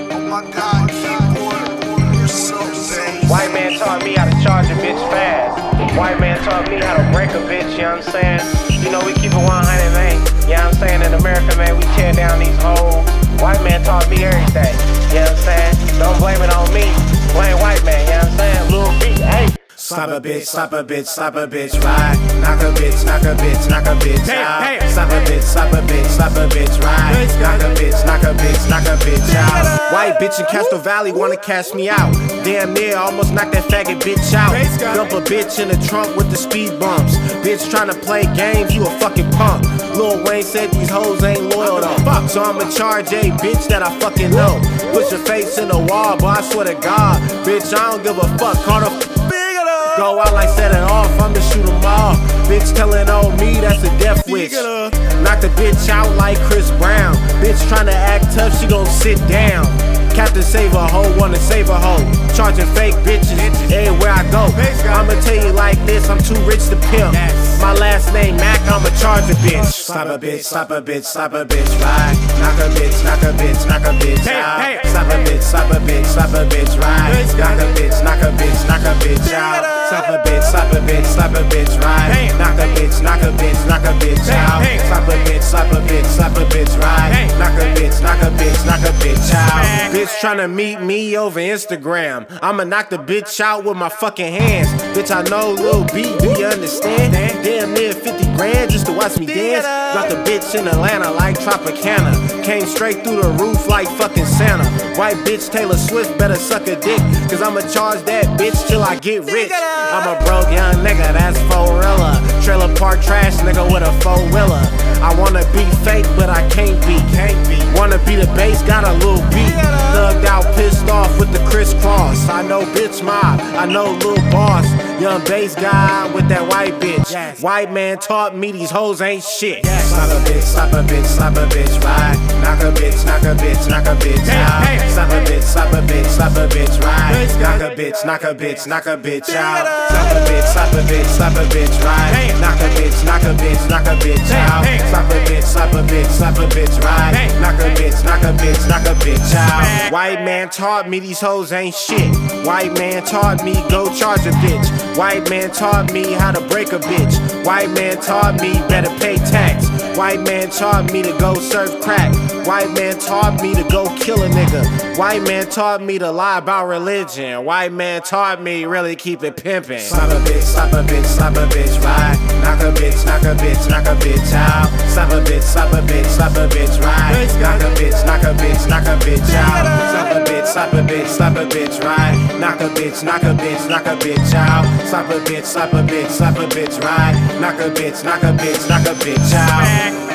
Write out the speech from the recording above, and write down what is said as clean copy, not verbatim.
Oh my God, keyboard, you're so bad. White man taught me how to charge a bitch fast. White man taught me how to break a bitch, you know what I'm saying? You know, we keep it 100, man. You know what I'm saying? In America, man, we tear down these hoes. White man taught me everything, you know what I'm saying? Don't blame it on me, blame white man, you know what I'm saying? Lil B, hey. Slap a bitch, slap a bitch, slap a bitch, ride. Knock a bitch, knock a bitch, knock a bitch out. Slap a bitch, slap a bitch, slap a bitch, ride. Knock a bitch, knock a bitch, knock a bitch out. White bitch in Castro Valley wanna cash me out. Damn near almost knocked that faggot bitch out. Dump a bitch in the trunk with the speed bumps. Bitch tryna play games, you a fucking punk. Lil Wayne said these hoes ain't loyal though. So I'ma charge a bitch that I fucking know. Put your face in the wall, but I swear to God, bitch, I don't give a fuck. Call the go out like set it off, I'ma shoot 'em all. Bitch telling on me, that's a death wish. Knock the bitch out like Chris Brown. Bitch tryna act tough, she gon' sit down. Captain save a hoe, wanna save a hoe. Charging fake bitches everywhere I go. I'ma tell you like this, I'm too rich to pimp. My last name Mac, I'ma charge a bitch. Slap a bitch, slap a bitch, slap a bitch, ride. Knock a bitch, knock a bitch, knock a bitch out. Slap a bitch, slap a bitch, slap a bitch, ride. Knock a bitch, knock a bitch, knock a bitch out. Slap a bitch, slap a bitch, slap a bitch, ride. Knock a bitch, knock a bitch, knock a bitch out. Slap a bitch, slap a bitch, slap a bitch, ride. Knock a bitch, knock a bitch, knock a bitch out. Bitch tryna meet me over Instagram. I'ma knock the bitch out with my fucking hands. Bitch, I know Lil B, do you understand? Damn near 50 grand just to watch me dance. Got the bitch in Atlanta like Tropicana. Came straight through the roof like fucking Santa. White bitch Taylor Swift better suck a dick, cause I'ma charge that bitch till I get rich. I'm a broke young nigga, that's Forilla. Trailer park trash nigga with a four-wheeler. I wanna be fake, but I can't be. Wanna be the bass, got a little beat. Thugged out, pissed off with the crisscross. I know bitch mob, I know Lil Boss. Young bass guy with that white bitch. White man taught me these hoes ain't shit. Slap a bitch, slap a bitch, slap a bitch, ride. Knock a bitch, knock a bitch, knock a bitch out. Slap a bitch, slap a bitch, slap a bitch, ride. Knock a bitch, knock a bitch, knock a bitch out. Slap a bitch, slap a bitch, slap a bitch, ride. Knock a bitch, knock a bitch, knock a bitch out. Slap a bitch, slap a bitch, slap a bitch, ride. Knock a bitch, knock a bitch, knock a bitch out. White man taught me these hoes ain't shit. White man taught me go charge a bitch. White man taught me how to break a bitch. White man taught me better pay tax. White man taught me to go serve crack. White man taught me to go kill a nigga. White man taught me to lie about religion. White man taught me really keep it pimpin'. Slap a bitch, slap a bitch, slap a bitch, ride. Knock a bitch, knock a bitch, knock a bitch out. Slap a bitch, slap a bitch, slap a bitch, ride. Knock a bitch, knock a bitch, knock a bitch out. Slap a bitch, slap a bitch, slap a bitch, ride. Knock a bitch, knock a bitch, knock a bitch out. Slap a bitch, slap a bitch, slap a bitch, ride. Knock a bitch, knock a bitch, knock a bitch out.